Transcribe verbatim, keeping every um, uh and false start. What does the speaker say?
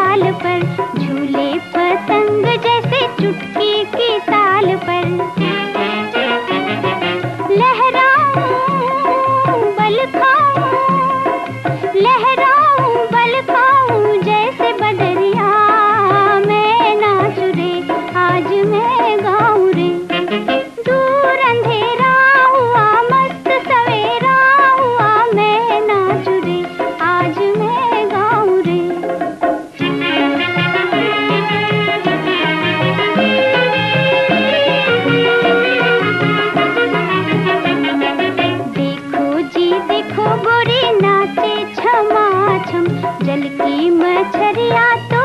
डाल पर, झूले पतंग जैसे चुटकी की ताल पर। लहराऊं बल खाऊं, लहराऊं बल खाऊं जैसे बदरिया, मैं नाच रे आज मैं गाऊं रे। दूर अंधेरा हुआ मस्त सवेरा हुआ, मैं नाच रे आज मैं गाऊं रे। देखो जी देखो गोरी नाचे छमा छम, जल की मछरिया तो